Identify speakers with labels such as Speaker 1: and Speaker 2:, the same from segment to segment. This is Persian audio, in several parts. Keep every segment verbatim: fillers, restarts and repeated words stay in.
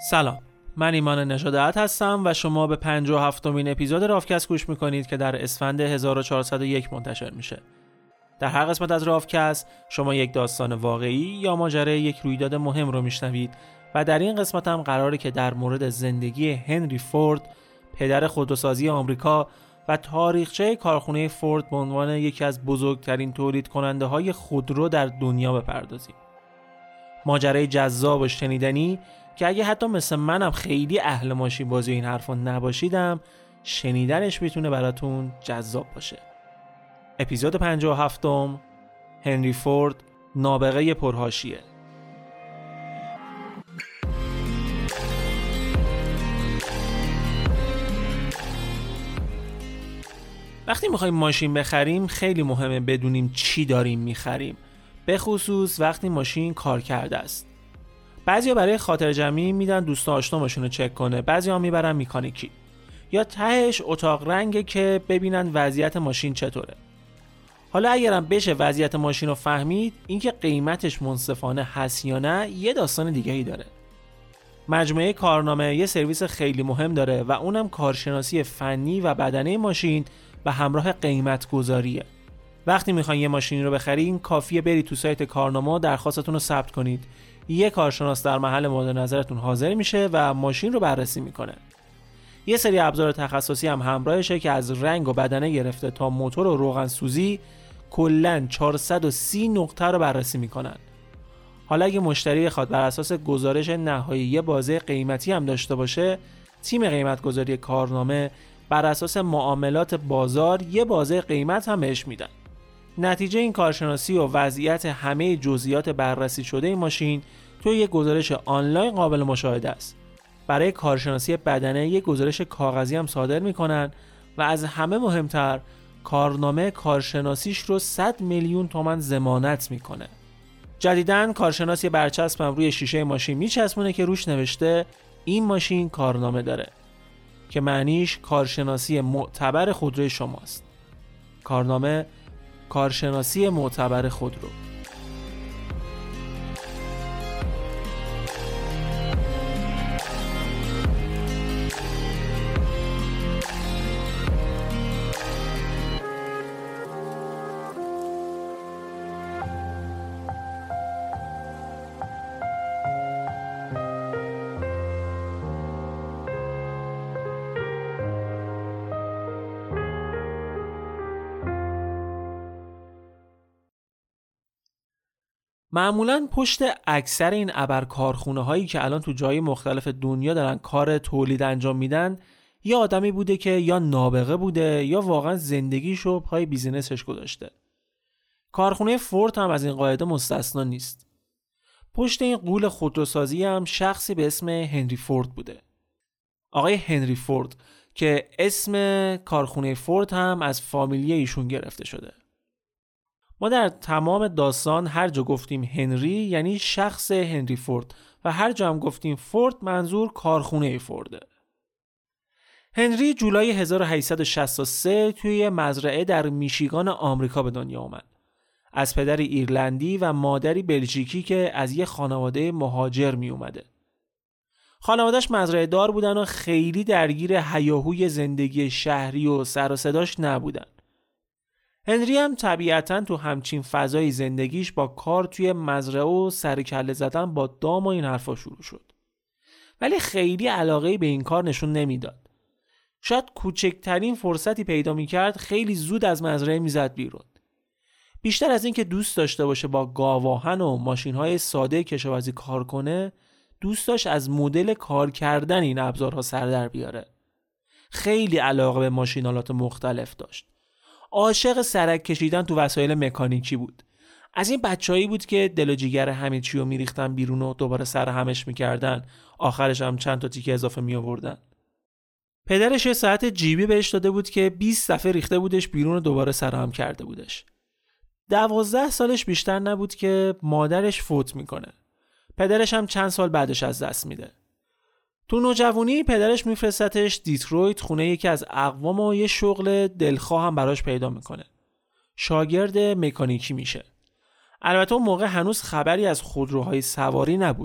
Speaker 1: سلام، من ایمان نژادات هستم و شما به پنجاه و هفتمین اپیزود رافکست گوش میکنید که در اسفند هزار و چهارصد و یک منتشر میشه. در هر قسمت از رافکست شما یک داستان واقعی یا ماجرای یک رویداد مهم رو میشنوید و در این قسمت هم قراره که در مورد زندگی هنری فورد، پدر خودروسازی آمریکا و تاریخچه کارخانه فورد به عنوان یکی از بزرگترین تولید کننده های خودرو در دنیا بپردازیم. ماجرای جذاب و شنیدنی که اگه حتی مثل منم خیلی اهل ماشین بازی این حرفا نباشیدم، شنیدنش میتونه براتون جذاب باشه. اپیزود پنجاه و هفتم، هنری فورد، نابغه پرحاشیه. وقتی میخوایم ماشین بخریم خیلی مهمه بدونیم چی داریم میخریم، به خصوص وقتی ماشین کار کرده است. بعضیا برای خاطر جمعی میدن دوست آشنامشون رو چک کنه، بعضیا میبرن میکانیکی، یا تهش اتاق رنگه که ببینن وضعیت ماشین چطوره. حالا اگرم بشه وضعیت ماشین رو فهمید، اینکه قیمتش منصفانه هست یا نه یه داستان دیگه‌ای داره. مجموعه کارنامه یه سرویس خیلی مهم داره و اونم کارشناسی فنی و بدنه ماشین به همراه قیمت گذاریه. وقتی میخواین یه ماشینی رو بخرین، کافیه برید تو سایت کارنامه و درخواستتون رو ثبت کنید. یه کارشناس در محل مورد نظرتون حاضر میشه و ماشین رو بررسی میکنه. یه سری ابزار تخصصی هم همراهشه که از رنگ و بدنه گرفته تا موتور و روغن سوزی کلاً چهارصد و سی نقطه رو بررسی میکنن. حالا اگه مشتری بخواد بر اساس گزارش نهایی یه بازه قیمتی هم داشته باشه، تیم قیمت گذاری کارنامه بر اساس معاملات بازار یه بازه قیمت هم بهش میدن. نتیجه این کارشناسی و وضعیت همه جزئیات بررسی شده این ماشین توی یک گزارش آنلاین قابل مشاهده است. برای کارشناسی بدنه یک گزارش کاغذی هم صادر میکنن و از همه مهمتر کارنامه کارشناسیش رو صد میلیون تومان ضمانت میکنه. جدیداً کارشناسی برچسب هم روی شیشه ماشین میچسبونه که روش نوشته این ماشین کارنامه داره، که معنیش کارشناسی معتبر خودروی شماست. کارنامه کارشناسی معتبر خودرو. معمولاً پشت اکثر این ابر کارخونه هایی که الان تو جای مختلف دنیا دارن کار تولید انجام میدن، یه آدمی بوده که یا نابغه بوده یا واقعا زندگیشو پای بیزینسش گذاشته. کارخونه فورد هم از این قاعده مستثنا نیست. پشت این غول خودروسازی هم شخصی به اسم هنری فورد بوده. آقای هنری فورد که اسم کارخونه فورد هم از فامیلی ایشون گرفته شده. ما در تمام داستان هر جا گفتیم هنری یعنی شخص هنری فورد و هر جا هم گفتیم فورد منظور کارخونه فورده. هنری جولای هزار و هشتصد و شصت و سه توی مزرعه در میشیگان آمریکا به دنیا اومد. از پدری ایرلندی و مادری بلژیکی که از یه خانواده مهاجر می اومده. خانواده‌اش مزرعه دار بودن و خیلی درگیر هیاهوی زندگی شهری و سر و صداش نبودن. هنری هم طبیعتاً تو همچین فضای زندگیش با کار توی مزرعه و سرکله زدن با دام و این حرفا شروع شد. ولی خیلی علاقه‌ای به این کار نشون نمیداد. شاید کوچکترین فرصتی پیدا میکرد خیلی زود از مزرعه میزد بیرون. بیشتر از این که دوست داشته باشه با گاواهن و ماشین‌های ساده کشاورزی کار کنه، دوست داشت از مدل کار کردن این ابزارها سر در بیاره. خیلی علاقه به ماشینالات مختلف داشت. عاشق سرک کشیدن تو وسایل مکانیکی بود. از این بچه‌ای بود که دل و جیگر همه چی رو میریختن بیرون و دوباره سر همش میکردن، آخرش هم چند تا تیکه اضافه می آوردن. پدرش یه ساعت جیبی بهش داده بود که بیست دفعه ریخته بودش بیرون و دوباره سر هم کرده بودش. دوازده سالش بیشتر نبود که مادرش فوت میکنه. پدرش هم چند سال بعدش از دست میده. تو نوجوانی پدرش میفرستتش دیترویت خونه یکی از اقوام و یه شغل دلخواه هم براش پیدا میکنه. شاگرد مکانیکی میشه. البته اون موقع هنوز خبری از خودروهای سواری نبود.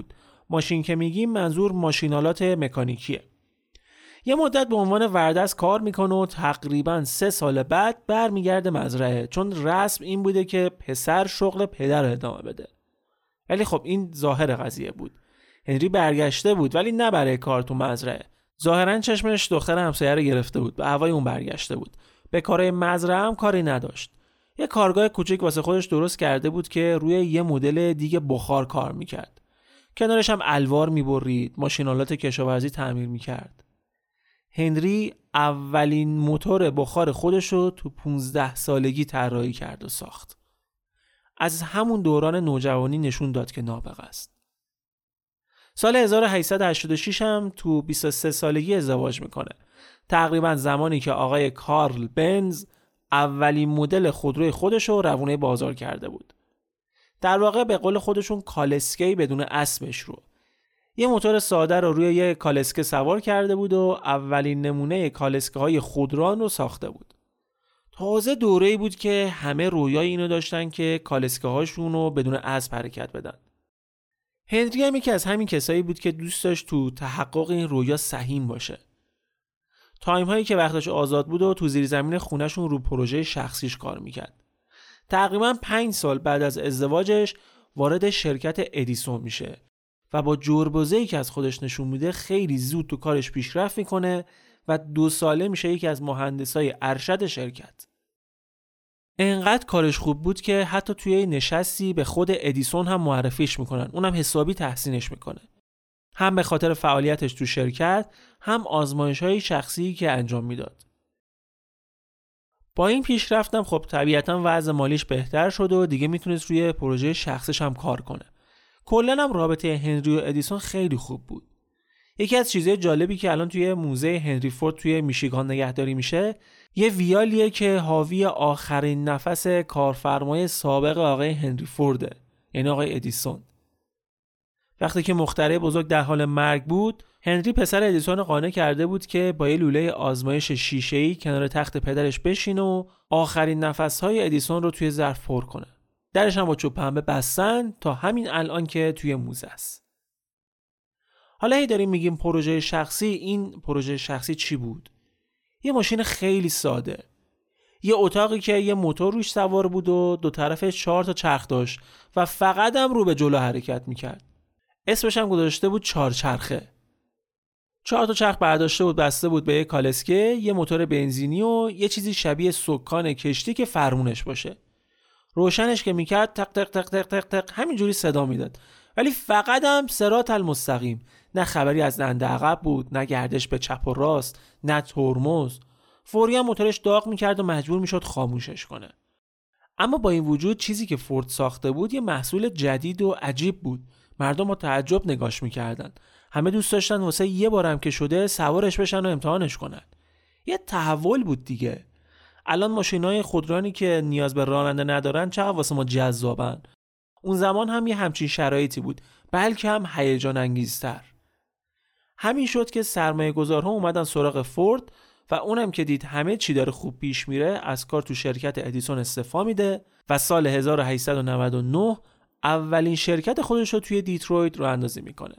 Speaker 1: ماشین که میگیم منظور ماشینالات مکانیکیه. یه مدت به عنوان وردست کار میکنه و تقریباً سه سال بعد برمیگرده مزرعه، چون رسم این بوده که پسر شغل پدر رو ادامه بده. ولی خب این ظاهر قضیه بود. هنری برگشته بود ولی نه برای کار تو مزرعه. ظاهراً چشمش دختر همسایه رو گرفته بود، به هوای اون برگشته بود. به کارهای مزرعه هم کاری نداشت. یه کارگاه کوچیک واسه خودش درست کرده بود که روی یه مدل دیگه بخار کار میکرد. کنارش هم الوار میبرید، ماشینالات کشاورزی تعمیر میکرد. هنری اولین موتور بخار خودش رو تو پونزده سالگی طراحی کرد و ساخت. از همون دوران نوجوانی نشون داد که نابغه است. سال هزار و هشتصد و هشتاد و شش هم تو بیست و سه سالگی ازدواج میکنه. تقریبا زمانی که آقای کارل بنز اولین مدل خودروی خودش رو روونه بازار کرده بود. در واقع به قول خودشون کالسکی بدون اسبش رو. یه موتور ساده رو روی یه کالسکه سوار کرده بود و اولین نمونه کالسکه های خودران رو ساخته بود. تازه دوره‌ای بود که همه رویای اینو داشتن که کالسکه هاشون رو بدون اسب حرکت بدن. هنری هم یکی از همین کسایی بود که دوست داشت تو تحقق این رویا سهیم باشه. تایم هایی که وقتش آزاد بود و تو زیر زمین خونه‌شون رو پروژه شخصیش کار میکرد. تقریباً پنج سال بعد از ازدواجش وارد شرکت ادیسون میشه و با جربوزه‌ای که از خودش نشون میده خیلی زود تو کارش پیشرفت میکنه و دو ساله میشه یکی از مهندسای ارشد شرکت. انقدر کارش خوب بود که حتی توی نشستی به خود ادیسون هم معرفیش میکنن، اونم حسابی تحسینش میکنه. هم به خاطر فعالیتش تو شرکت، هم آزمایش‌های شخصی که انجام میداد. با این پیشرفتم خب طبیعتاً وضع مالیش بهتر شد و دیگه میتونست روی پروژه شخصیش هم کار کنه. کلاً هم رابطه هنری و ادیسون خیلی خوب بود. یکی از چیزهای جالبی که الان توی موزه هنری فورد توی میشیگان نگهداری میشه، یه ویالیه که حاوی آخرین نفس کارفرمای سابق آقای هنری فورده، یعنی آقای ادیسون. وقتی که مخترع بزرگ در حال مرگ بود، هنری پسر ادیسون قانع کرده بود که با یه لوله آزمایش شیشه‌ای کنار تخت پدرش بشینه و آخرین نفس‌های ادیسون رو توی ظرف پر کنه. درش هم با چوب پنبه بستن تا همین الان که توی موزه است. حالا هی داریم میگیم پروژه شخصی. این پروژه شخصی چی بود؟ یه ماشین خیلی ساده. یه اتاقی که یه موتور روش سوار بود و دو طرفش چهار تا چرخ داشت و فقط هم رو به جلو حرکت میکرد. اسمش هم گذاشته بود چهارچرخه. چهار تا چرخ برداشته بود، بسته بود به یه کالسکه، یه موتور بنزینی و یه چیزی شبیه سکان کشتی که فرمونش باشه. روشنش که میکرد تق تق تق تق تق تق همینجوری صدا میداد، ولی فقط هم صراط المستقیم. نه خبری از دنده عقب بود، نه گردش به چپ و راست، نه ترمز. فوری هم موتورش داغ میکرد و مجبور میشد خاموشش کنه. اما با این وجود چیزی که فورد ساخته بود یه محصول جدید و عجیب بود. مردم با تعجب نگاش میکردن. همه دوست داشتن واسه یه بارم که شده سوارش بشن و امتحانش کنن. یه تحول بود دیگه. الان ماشینای خودرانی که نیاز به راننده ندارن چقدر واسه ما جذابن. اون زمان هم یه همچین شرایطی بود، بلکه هم هیجان انگیزتر. همین شد که سرمایه گذارها اومدن سراغ فورد و اونم که دید همه چی داره خوب پیش میره، از کار تو شرکت ادیسون استعفا میده و سال هزار و هشتصد و نود و نه اولین شرکت خودش رو توی دیترویت راه اندازی میکنه.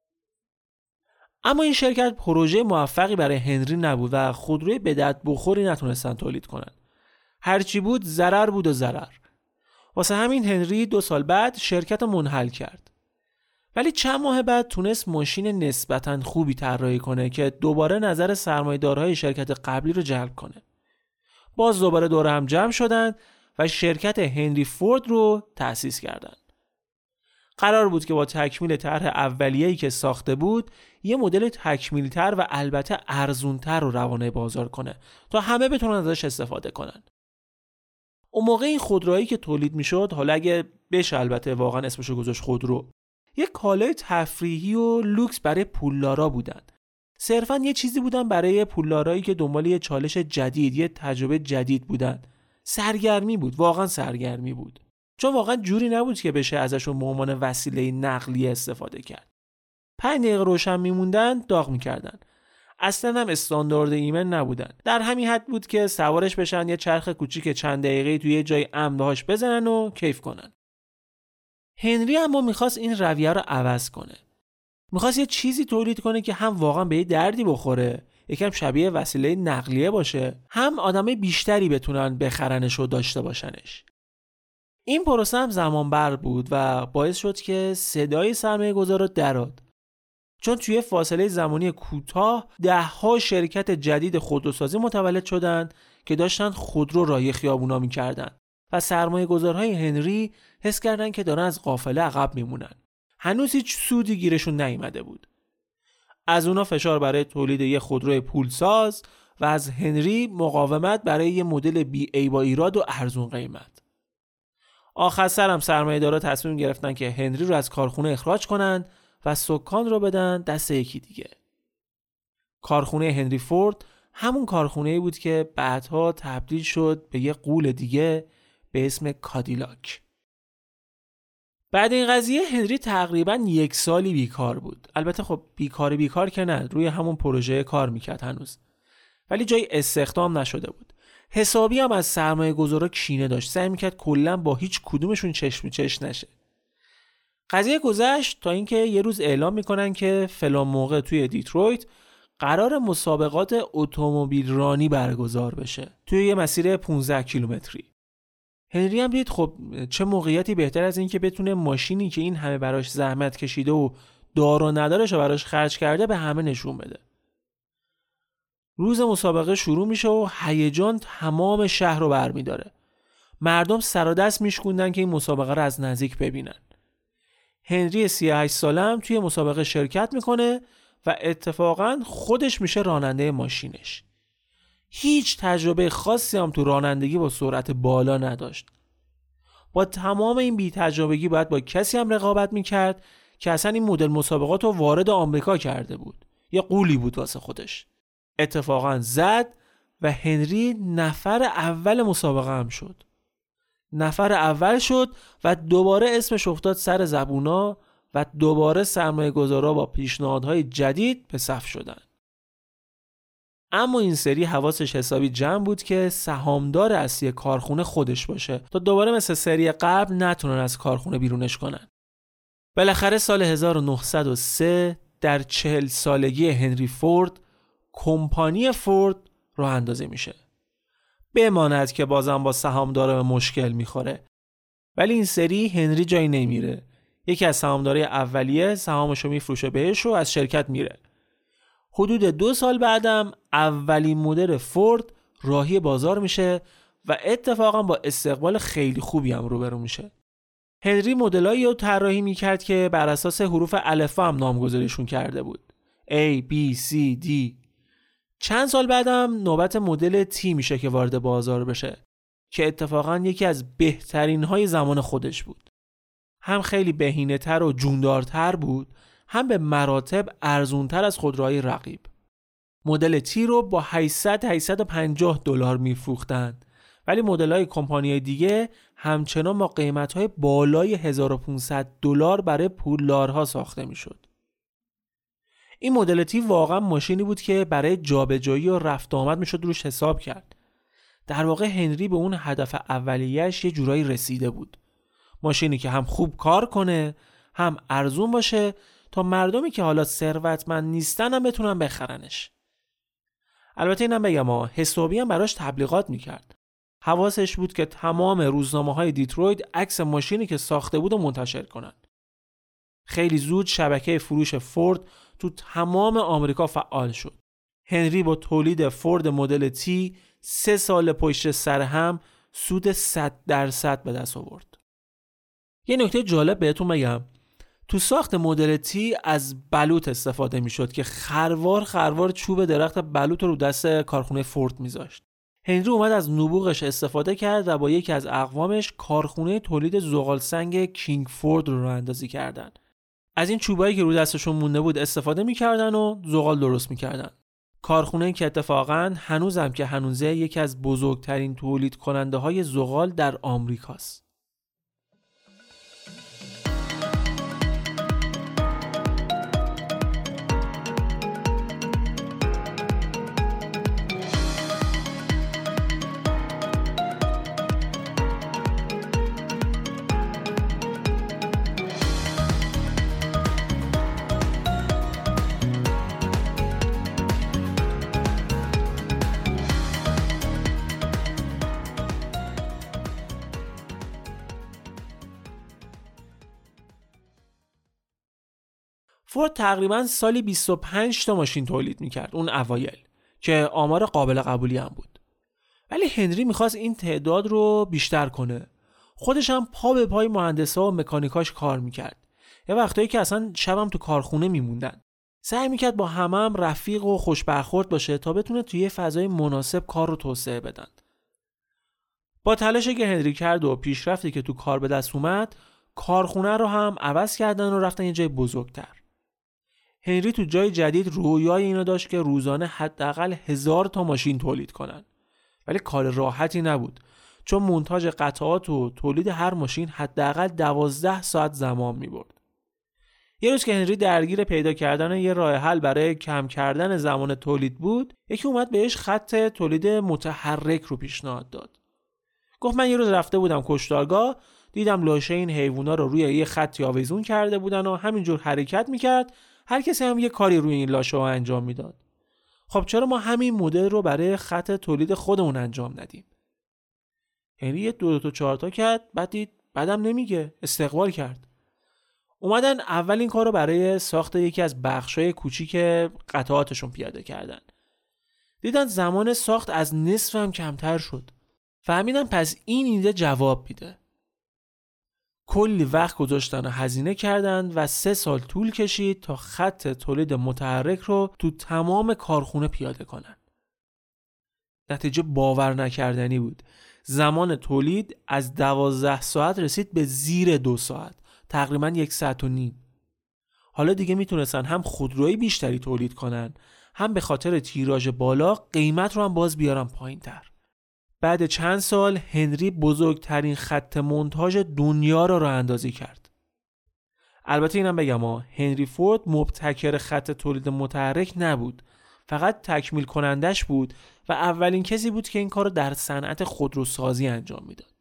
Speaker 1: اما این شرکت پروژه موفقی برای هنری نبود و خودروی به درد بخوری نتونستن تولید کنن. هرچی بود ضرر بود و ضرر. واسه همین هنری دو سال بعد شرکت رو منحل کرد. ولی چند ماه بعد تونست ماشین نسبتاً خوبی طراحی کنه که دوباره نظر سرمایه‌دارهای شرکت قبلی رو جلب کنه. باز دوباره دور هم جمع شدن و شرکت هنری فورد رو تأسیس کردن. قرار بود که با تکمیل طرح اولیه‌ای که ساخته بود، یه مدل تکمیلی‌تر و البته ارزون‌تر رو روانه بازار کنه تا همه بتونن ازش استفاده کنن. اون موقع این خودرویی که تولید میشد، حالا اگه بشه البته واقعا اسمشو گذاشت خودرو، یه کالای تفریحی و لوکس برای پولدارا بودن. صرفاً یه چیزی بودن برای پولدارایی که دنبال یه چالش جدید، یه تجربه جدید بودن. سرگرمی بود، واقعا سرگرمی بود. چون واقعا جوری نبود که بشه ازشون به عنوان وسیله نقلیه استفاده کرد. پنج دقیقه روشن میموندن، داغ میکردن. اصلا هم استاندارد ایمن نبودن. در همین حد بود که سوارش بشن یه چرخ کوچیک چند دقیقه‌ای توی یه جای امن بهاش بزنن و کیف کنن. هنری اما میخواست این رویه رو عوض کنه. میخواست یه چیزی تولید کنه که هم واقعا به یه دردی بخوره، یکم شبیه وسیله نقلیه باشه، هم آدمای بیشتری بتونن بخرنش و داشته باشنش. این پروسه هم زمان بر بود و باعث شد که صدای سرمایه گذار درآد، چون توی فاصله زمانی کوتاه ده ها شرکت جدید خودروسازی متولد شدن که داشتن خودرو راه خیابونا می‌کردن و سرمایه گذارهای هنری حس کردن که دارن از قافله عقب میمونن. هنوز هیچ سودی گیرشون نیامده بود. از اونا فشار برای تولید یه خودرو پولساز و از هنری مقاومت برای یه مدل بی ای با ایراد و ارزون قیمت. آخر سر هم سرمایه‌دارا تصمیم گرفتن که هنری رو از کارخونه اخراج کنن و سکان رو بدن دست یکی دیگه. کارخونه هنری فورد همون کارخونه‌ای بود که بعدها تبدیل شد به یه غول دیگه به اسم کادیلاک. بعد این قضیه هنری تقریباً یک سالی بیکار بود. البته خب بیکار بیکار که نه، روی همون پروژه کار میکرد هنوز، ولی جای استخدام نشده بود. حسابی هم از سرمایه گذارا کینه داشت، سعی میکرد کلاً با هیچ کدومشون چشم چش نشه. قضیه گذشت تا اینکه یه روز اعلام میکنن که فلان موقع توی دیترویت قرار مسابقات اتومبیل رانی برگزار بشه توی یه مسیر پانزده کیلومتری. هنری هم دید خب چه موقعیتی بهتر از این که بتونه ماشینی که این همه براش زحمت کشیده و دار و ندارش و براش خرج کرده به همه نشون بده. روز مسابقه شروع میشه و هیجان تمام شهر رو برمیداره. مردم سر و دست میشکوندن که این مسابقه رو از نزدیک ببینن. هنری سی و هشت ساله هم توی مسابقه شرکت میکنه و اتفاقاً خودش میشه راننده ماشینش. هیچ تجربه خاصی هم تو رانندگی با سرعت بالا نداشت. با تمام این بی تجربگی باید با کسی هم رقابت میکرد که اصلا این مدل مسابقات رو وارد آمریکا کرده بود. یه غولی بود واسه خودش. اتفاقاً زد و هنری نفر اول مسابقه هم شد. نفر اول شد و دوباره اسمش افتاد سر زبونا و دوباره سرمایه گذارا با پیشنهادهای جدید به صف شدن. اما این سری حواسش حسابی جمع بود که سهامدار اصلی کارخونه خودش باشه تا دوباره مثل سری قبل نتونن از کارخونه بیرونش کنن. بالاخره سال هزار و نهصد و سه در چهل سالگی هنری فورد کمپانی فورد راه اندازی میشه. بماند که بازم با سهامدارا به مشکل میخوره، ولی این سری هنری جایی نمیره. یکی از سهامدارای اولیه سهامشو میفروشه بهش و از شرکت میره. حدود دو سال بعدم اولین مدل فورد راهی بازار میشه و اتفاقا با استقبال خیلی خوبی هم روبرو میشه. هنری مدلایی رو طراحی میکرد که بر اساس حروف الفبا هم نامگذاریشون کرده بود. A, B, C, D. چند سال بعدم نوبت مدل تی میشه که وارد بازار بشه که اتفاقا یکی از بهترین های زمان خودش بود. هم خیلی بهینه‌تر و جوندارتر بود، هم به مراتب ارزونتر از خودروهای رقیب. مدل تی رو با هشتصد تا هشتصد و پنجاه دلار میفروختن، ولی مدل‌های کمپانی‌های دیگه همچنان با قیمت‌های بالای هزار و پانصد دلار برای پولدارها ساخته میشد. این مدل تی واقعا ماشینی بود که برای جابجایی و رفت آمد میشد روش حساب کرد. در واقع هنری به اون هدف اولیه‌اش یه جورایی رسیده بود. ماشینی که هم خوب کار کنه، هم ارزون باشه تا مردمی که حالا ثروتمند نیستن هم بتونن بخرنش. البته اینم بگم ها، حسابی هم براش تبلیغات میکرد. حواسش بود که تمام روزنامه‌های دیترویت عکس ماشینی که ساخته بود رو منتشر کنن. خیلی زود شبکه فروش فورد تو تمام آمریکا فعال شد. هنری با تولید فورد مدل تی سه سال پشت سر هم سود صد درصد به دست آورد. یه نکته جالب بهتون بگم، تو ساخت مدل تی از بلوط استفاده میشد که خروار خروار چوب درخت بلوط رو دست کارخونه فورد میذاشت. هنری اومد از نبوغش استفاده کرد و با یکی از اقوامش کارخونه تولید زغال سنگ کینگ فورد رو راه اندازی کردن. از این چوبایی که رو دستشون مونده بود استفاده میکردن و زغال درست میکردن. کارخونه که اتفاقاً هنوزم که هنوزه یکی از بزرگترین تولید کننده های زغال در آمریکاست. فورد تقریبا سالی بیست و پنج تا ماشین تولید میکرد اون اوایل که آمار قابل قبولی هم بود. ولی هنری میخواست این تعداد رو بیشتر کنه. خودش هم پا به پای مهندسا و مکانیکاش کار میکرد. یه وقتایی که اصلا شبم تو کارخونه میموندن. سعی میکرد با همه هم رفیق و خوش برخورد باشه تا بتونه توی یه فضای مناسب کار رو توسعه بدن. با تلاشی که هنری کرد و پیشرفتی که تو کار به دست اومد، کارخونه رو هم عوض کردن و رفتن یه جای بزرگتر. هنری تو جای جدید رویای اینو داشت که روزانه حداقل هزار تا ماشین تولید کنن. ولی کار راحتی نبود، چون مونتاژ قطعات و تولید هر ماشین حداقل دوازده ساعت زمان می‌برد. یه روز که هنری درگیر پیدا کردن یه راه حل برای کم کردن زمان تولید بود، یکی اومد بهش خط تولید متحرک رو پیشنهاد داد. گفت من یه روز رفته بودم کشتارگاه، دیدم لاشه این حیوونا رو روی یه خطی آویزون کرده بودن و همینجور حرکت میکرد، هر کسی هم یه کاری روی این لاشه ها انجام میداد. خب چرا ما همین مدل رو برای خط تولید خودمون انجام ندیم؟ هنری یه دو, دو تا چهار تا کرد، بعد دید بعدم نمیگه، استقبال کرد. اومدن اول این کار رو برای ساخت یکی از بخشای کوچیک قطعاتشون پیاده کردن. دیدن زمان ساخت از نصف هم کمتر شد. فهمیدن پس این ایده جواب میده. کلی وقت گذاشتن و هزینه کردن و سه سال طول کشید تا خط تولید متحرک رو تو تمام کارخونه پیاده کنن. نتیجه باور نکردنی بود. زمان تولید از دوازده ساعت رسید به زیر دو ساعت، تقریبا یک ساعت و نیم. حالا دیگه میتونستن هم خودروی بیشتری تولید کنن، هم به خاطر تیراژ بالا قیمت رو هم باز بیارن پایین تر. بعد چند سال هنری بزرگترین خط مونتاژ دنیا رو راه اندازی کرد. البته اینم بگم ها، هنری فورد مبتکر خط تولید متحرک نبود، فقط تکمیل کنندش بود و اولین کسی بود که این کار رو در صنعت خودروسازی انجام میداد.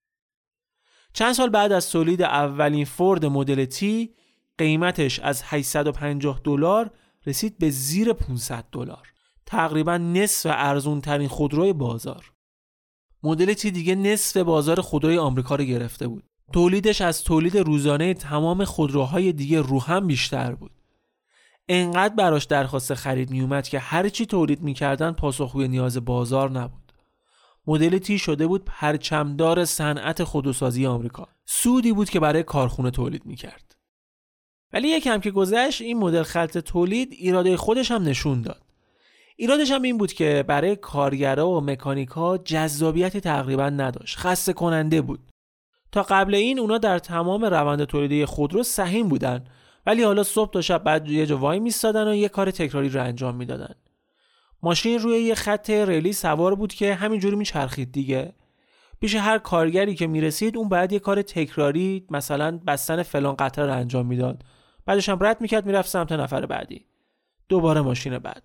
Speaker 1: چند سال بعد از تولید اولین فورد مدل تی، قیمتش از هشتصد و پنجاه دلار رسید به زیر پانصد دلار، تقریبا نصف ارزون ترین خودروی بازار. مدل تی دیگه نصف بازار خودروی آمریکا رو گرفته بود. تولیدش از تولید روزانه تمام خودروهای دیگه رو هم بیشتر بود. انقدر براش درخواست خرید می اومد که هر چی تولید می‌کردن پاسخگوی نیاز بازار نبود. مدل تی شده بود پرچمدار صنعت خودروسازی آمریکا. سودی بود که برای کارخونه تولید می‌کرد. ولی یکم که گذشت این مدل خط تولید ایراده خودش هم نشون داد. ایرادش هم این بود که برای کارگرها و مکانیکا جذابیتی تقریبا نداشت. خسته کننده بود. تا قبل این اونا در تمام روند تولیدی خودرو سهیم بودن، ولی حالا صبح تا شب بعد یه جا وای میستادن و یه کار تکراری رو انجام میدادن. ماشین روی یه خط ریلی سوار بود که همینجوری میچرخید دیگه. پیش هر کارگری که میرسید اون بعد یه کار تکراری، مثلا بستن فلان قطعه رو انجام میداد. بعدش هم رد میکرد میرفت سمت نفر بعدی. دوباره ماشین بعد.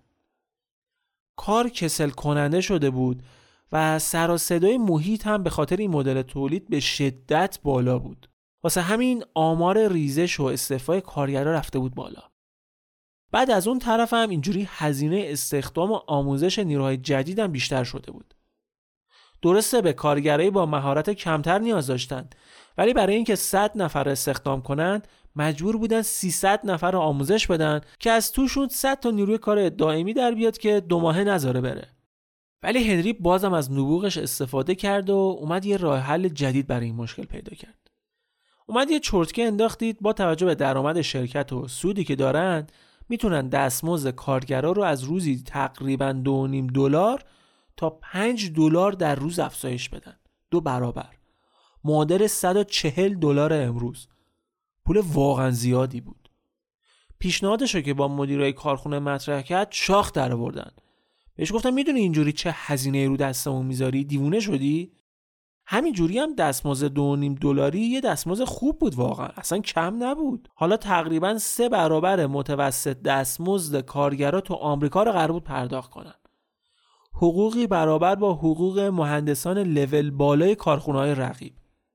Speaker 1: کار کسل کننده شده بود و سر و صدای محیط هم به خاطر این مدل تولید به شدت بالا بود. واسه همین آمار ریزش و استعفای کارگرها رفته بود بالا. بعد از اون طرف هم اینجوری هزینه استخدام و آموزش نیروهای جدید هم بیشتر شده بود. درسته به کارگرایی با مهارت کمتر نیاز داشتن، ولی برای اینکه صد نفر استخدام کنن مجبور بودن سیصد نفر رو آموزش بدن که از توشون صد تا نیروی کار دائمی در بیاد که دو ماهه نذاره بره. ولی هنری بازم از نبوغش استفاده کرد و اومد یه راه حل جدید برای این مشکل پیدا کرد. اومد یه چرتکه انداختید با توجه به درآمد شرکت و سودی که دارن میتونن دستمزد کارگرا رو از روزی تقریباً دو و نیم دلار تا پنج دلار در روز افزایش بدن. دو برابر. معادل صد و چهل دلار امروز. پول واقعا زیادی بود. پیشنهادشو که با مدیرای کارخونه مطرح کرد شاخ در آوردن. بهش گفتم میدونی اینجوری چه هزینه رو دستمون میذاری؟ دیوونه شدی؟ همین جوری هم دستمزد دو و نیم دلاری یه دستمزد خوب بود واقعا، اصلا کم نبود. حالا تقریبا سه برابر متوسط دستمزد کارگرا تو آمریکا رو قرار بود پرداخت کنن. حقوقی برابر با حقوق مهندسان لول بالای کارخونه‌های رقیب.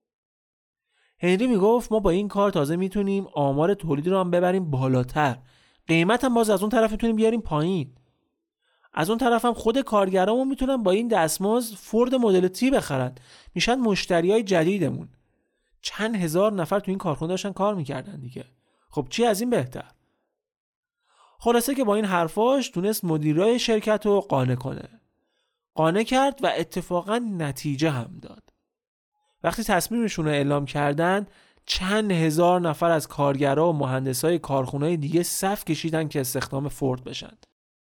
Speaker 1: هنری میگفت ما با این کار تازه میتونیم آمار تولید رو هم ببریم بالاتر، قیمت هم باز از اون طرف میتونیم بیاریم پایین. از اون طرف هم خود کارگرامون میتونن با این دستمزد فورد مدل تی بخرن، میشن مشتریای جدیدمون. چند هزار نفر تو این کارخونه داشتن کار میکردن دیگه. خب چی از این بهتر؟ خلاصه که با این حرفاش تونست مدیرای شرکت رو قانع کنه. قانع کرد و اتفاقا نتیجه هم داد. وقتی تصمیمشون رو اعلام کردن، چند هزار نفر از کارگرها و مهندسای کارخونه‌های دیگه صف کشیدن که استخدام فورد بشن.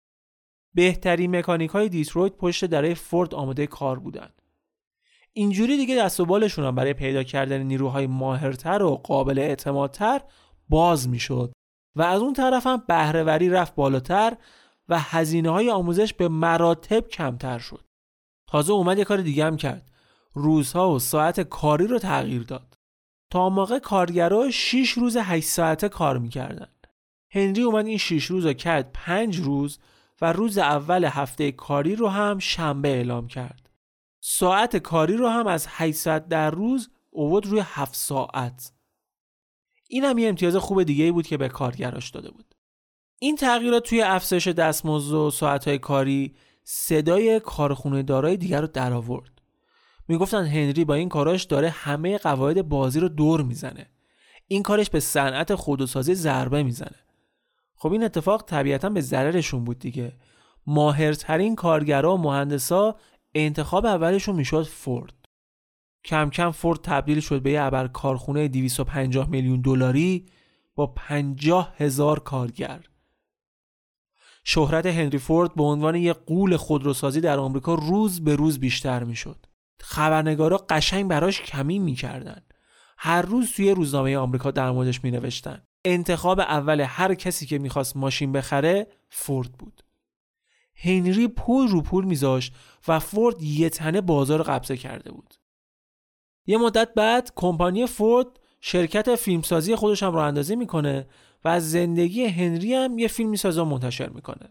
Speaker 1: بهترین مکانیکای دیترویت پشت دره فورد آماده کار بودن. اینجوری دیگه دست و بالشون هم برای پیدا کردن نیروهای ماهرتر و قابل اعتمادتر باز میشد و از اون طرف هم بهره‌وری رفت بالاتر و هزینه‌های آموزش به مراتب کمتر شد. تازه اومد یه کار دیگه هم کرد. روزها و ساعت کاری رو تغییر داد. تا موقع کارگرها شش روز هشت ساعته کار میکردن. هنری اومد این شش روز رو کرد پنج روز و روز اول هفته کاری رو هم شنبه اعلام کرد. ساعت کاری رو هم از هشت ساعت در روز آورد روی هفت ساعت. این هم یه امتیاز خوب دیگه‌ای بود که به کارگراش داده بود. این تغییرات توی افزایش دستمزد و ساعت‌های کاری صدای کارخونه دارای دیگر رو درآورد. میگفتن هنری با این کاراش داره همه قواعد بازی رو دور میزنه. این کارش به صنعت خودروسازی ضربه میزنه. خب این اتفاق طبیعتاً به ضررشون بود دیگه. ماهرترین کارگرها و مهندسا انتخاب اولشون میشد فورد. کم کم فورد تبدیل شد به یه ابر کارخونه دویست و پنجاه میلیون دلاری با پنجاه هزار کارگر. شهرت هنری فورد به عنوان یه غول خودروسازی در آمریکا روز به روز بیشتر میشد. خبرنگارا قشنگ براش کمین میکردن. هر روز توی روزنامه آمریکا در موردش مینوشتن. انتخاب اول هر کسی که میخواست ماشین بخره فورد بود. هنری پول رو پول میذاشت و فورد یه تنه بازار رو قبضه کرده بود. یه مدت بعد کمپانی فورد شرکت فیلمسازی خودش هم راه اندازی میکنه و از زندگی هنری هم یه فیلم میسازه و منتشر میکنه.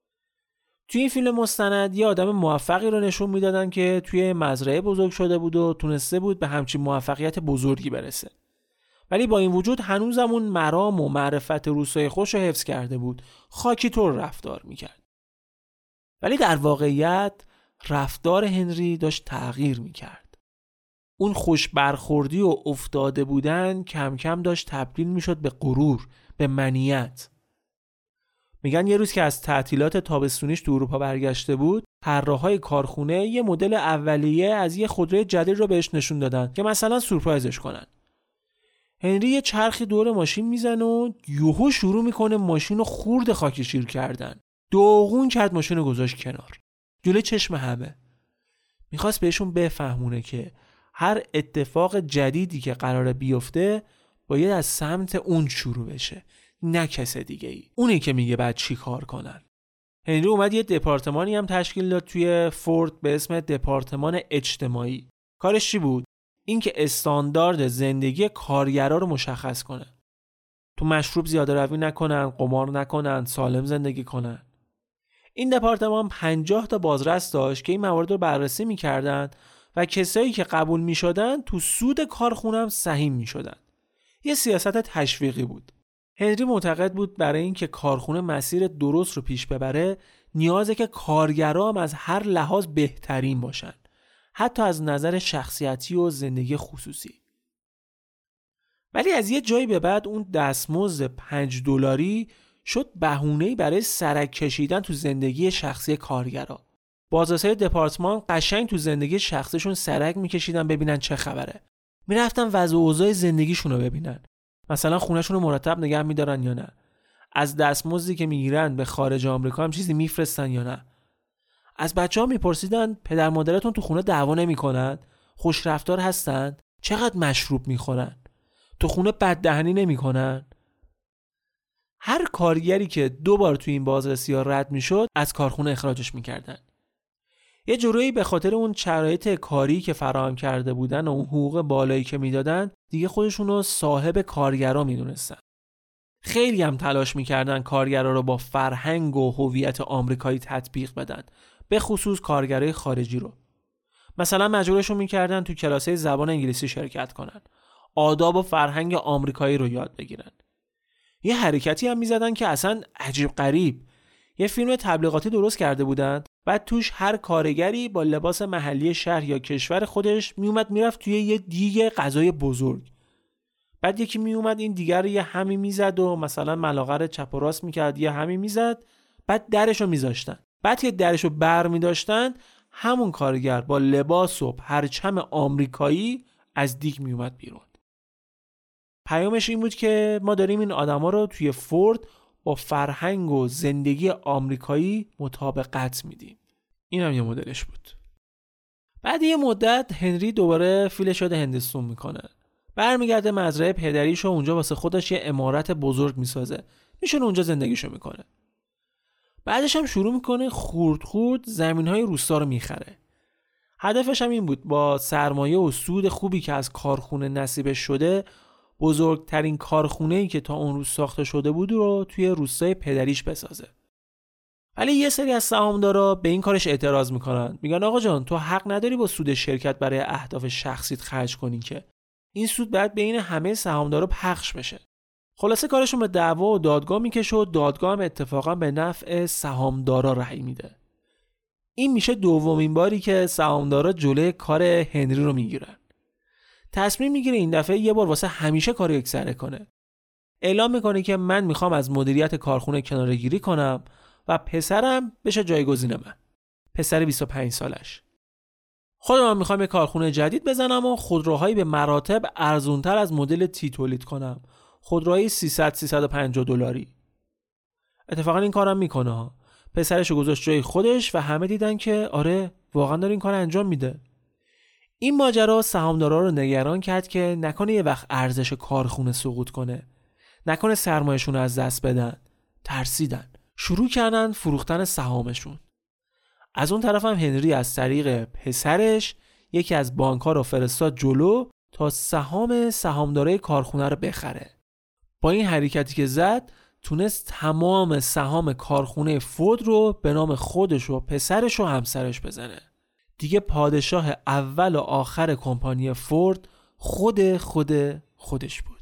Speaker 1: توی این فیلم مستند یه آدم موفقی رو نشون میدادن که توی مزرعه بزرگ شده بود و تونسته بود به همچین موفقیت بزرگی برسه. ولی با این وجود هنوزم اون مرام و معرفت روستای خوش رو حفظ کرده بود. خاکی طور رفتار میکرد. ولی در واقعیت رفتار هنری داشت تغییر میکرد. اون خوش برخوردی و افتاده بودن کم کم داشت تبدیل میشد به غرور، به منیت. میگن یه روز که از تعطیلات تابستونیش تو اروپا برگشته بود، طراحای کارخونه یه مدل اولیه از یه خودروی جدید رو بهش نشون دادن که مثلا سورپرایزش کنن. هنری یه چرخی دور ماشین میزنه و یهو شروع میکنه ماشین رو خورد خاکی شیر کردن. دوغون کرد ماشین رو گذاشت کنار. جلوی چشم همه. میخواست بهشون بفهمونه که هر اتفاق جدیدی که قراره بیفته باید از سمت اون شروع بشه، نه کس دیگه ای. اونی که میگه بعد چی کار کنن. هنری اومد یه دپارتمانی هم تشکیل داد توی فورد به اسم دپارتمان اجتماعی. کارش چی بود؟ این که استاندارد زندگی کارگرا رو مشخص کنه. تو مشروب زیاده روی نکنن، قمار نکنن، سالم زندگی کنن. این دپارتمان پنجاه تا بازرس داشت که این موارد رو بررسی میکردن و کسایی که قبول میشدن تو سود کارخونه هم سهیم میشدن. یه سیاست تشویقی بود. هنری معتقد بود برای اینکه کارخونه مسیر درست رو پیش ببره نیازه که کارگرا هم از هر لحاظ بهترین باشن، حتی از نظر شخصیتی و زندگی خصوصی. ولی از یه جایی به بعد اون دستمزد پنج دلاری شد بهونه‌ای برای سرک کشیدن تو زندگی شخصی کارگرا. بازرسای دپارتمان قشنگ تو زندگی شخصیشون سرک میکشیدن ببینن چه خبره. میرفتن وضع و اوضاع زندگیشون رو ببینن. مثلا خونه‌شون رو مرتب نگه می‌دارن یا نه. از دستمزدی که میگیرن به خارج آمریکا هم چیزی میفرستن یا نه. از بچه‌ها میپرسیدن پدر مادرتون تو خونه دعوا نمی‌کنن؟ خوش رفتار هستن؟ چقدر مشروب می‌خورن؟ تو خونه بددهنی نمی‌کنن؟ هر کارگری که دو بار تو این بازرسی‌ها رد می‌شد از کارخونه اخراجش می‌کردن. یه جورایی به خاطر اون شرایط کاری که فراهم کرده بودن و اون حقوق بالایی که میدادن دیگه خودشون رو صاحب کارگرا میدونستن. خیلی هم تلاش میکردن کارگرا رو با فرهنگ و هویت آمریکایی تطبیق بدن، به خصوص کارگرای خارجی رو. مثلا مجبورشون میکردن تو کلاسای زبان انگلیسی شرکت کنن، آداب و فرهنگ آمریکایی رو یاد بگیرن. یه حرکتی هم میزدن که اصلا عجیب غریب. یه فیلم تبلیغاتی درست کرده بودن، بعد توش هر کارگری با لباس محلی شهر یا کشور خودش میومد میرفت توی یه دیگ غذای بزرگ. بعد یکی می اومد این دیگر رو یه همی میزد و مثلا ملاقه چپ و راست میکرد، یه همی میزد، بعد درشو میذاشتن. بعد که درشو بر میداشتن، همون کارگر با لباس و پرچم آمریکایی از دیگ می اومد بیرون. پیامش این بود که ما داریم این آدما رو توی فورد با فرهنگ و زندگی آمریکایی مطابقت میدیم. این هم یه مدلش بود. بعد یه مدت هنری دوباره فیلش شده هندستون میکنه. برمیگرده مزرعه پدریشو، اونجا واسه خودش یه عمارت بزرگ میسازه. میشونه اونجا زندگیشو میکنه. بعدش هم شروع میکنه خورد خورد زمینهای روستا رو میخره. هدفش هم این بود با سرمایه و سود خوبی که از کارخونه نصیبش شده، بزرگترین کارخونه‌ای که تا اون روز ساخته شده بود رو توی روستای پدریش بسازه. ولی یه سری از سهامدارا به این کارش اعتراض میکنن. میگن آقا جان، تو حق نداری با سود شرکت برای اهداف شخصیت خرج کنی، که این سود باید بین همه سهامدارا پخش بشه. خلاصه کارشون به دعوا و دادگاه میکشه و دادگاه هم اتفاقا به نفع سهامدارا رأی میده. این میشه دومین باری که سهامدارا جلوی کار هنری رو میگیرن. تصمیم میگیره این دفعه یه بار واسه همیشه کارو یکسره کنه. اعلام میکنه که من میخوام از مدیریت کارخونه کناره‌گیری کنم و پسرم بشه جایگزین من. پسر بیست و پنج سالش. خودم میخوام یه کارخونه جدید بزنم و خودروهایی به مراتب ارزونتر از مدل تی تولید کنم. خودروهای سیصد سیصد و پنجاه دلاری. اتفاقا این کارم میکنه ها. پسرشو گذاشت جای خودش و همه دیدن که آره واقعا داره این کار انجام میده. این ماجرا سهامدارا رو نگران کرد که نکنه یه وقت ارزش کارخونه سقوط کنه، نکنه سرمایه‌شون رو از دست بدن. ترسیدن، شروع کردن فروختن سهامشون. از اون طرف هم هنری از طریق پسرش یکی از بانک‌ها رو فرستاد جلو تا سهام سهامدارای کارخونه رو بخره. با این حرکتی که زد تونست تمام سهام کارخونه فورد رو به نام خودش و پسرش و همسرش بزنه. دیگه پادشاه اول و آخر کمپانی فورد خود خود خودش بود.